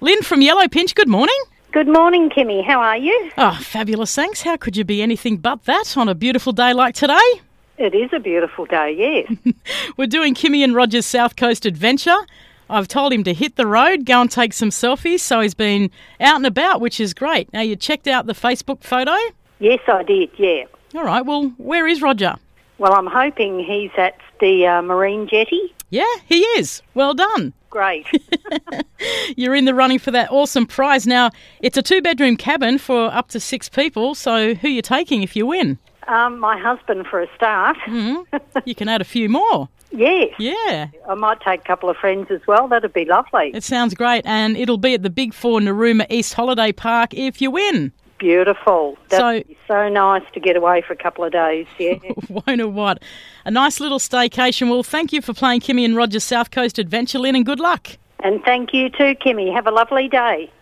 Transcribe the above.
Lynn from Yellow Pinch, good morning. Good morning, Kimmy. How are you? Oh, fabulous, thanks. How could you be anything but that on a beautiful day like today? It is a beautiful day, yes. We're doing Kimmy and Roger's South Coast adventure. I've told him to hit the road, go and take some selfies, so he's been out and about, which is great. Now, you checked out the Facebook photo? Yes, I did, yeah. All right, well, where is Roger? Well, I'm hoping he's at the marine jetty. Yeah, he is. Well done. Great. You're in the running for that awesome prize. Now, it's a 2-bedroom cabin for up to 6 people, so who are you taking if you win? My husband for a start. You can add a few more. Yes. Yeah. I might take a couple of friends as well. That'd be lovely. It sounds great, and it'll be at the Big 4 Narooma East Holiday Park if you win. Beautiful. That'd be so nice to get away for a couple of days, yeah. Won't it what? A nice little staycation. Well, thank you for playing Kimmy and Roger's South Coast Adventure, Lynn, and good luck. And thank you too, Kimmy. Have a lovely day.